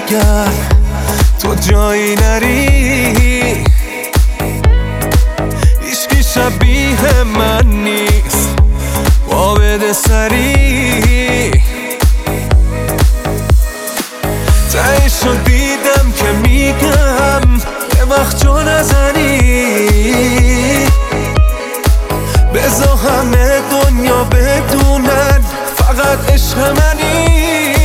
اگر تو جایی نری، هیچکی شبیه من نیست با بده سری. تهشو دیدم که میگم یه وقت جو نزنی، بذار همه دنیا بدونن فقط عشق منی.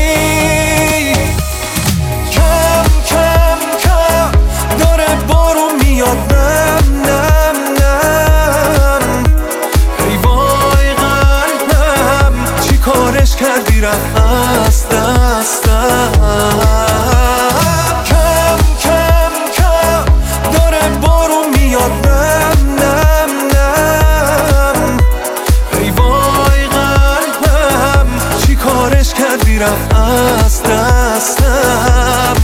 کم کم کم داره بارون میاد، نم نم نم. ای وای قلبم چی کارش کردی رفت از دستم. کم کم کم داره بارون میاد، نم نم نم. ای وای قلبم چی کارش کردی رفت از دستم.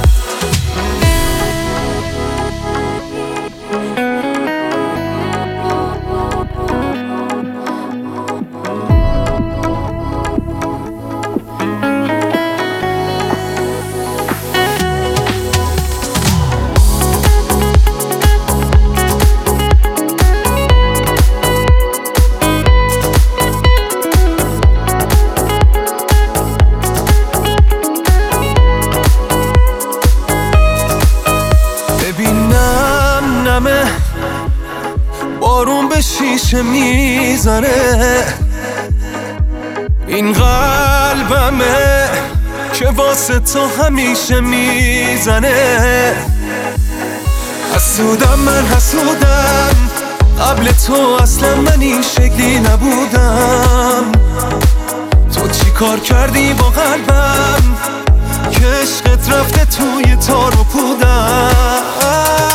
ببینم نمه بارون به شیشه میزنه، این قلبمه که واسه تو همیشه میزنه. حسودم من حسودم، قبل تو اصلا من این شکلی نبودم. تو چی کار کردی با قلبم که عشقت رفته توی تار و پودم.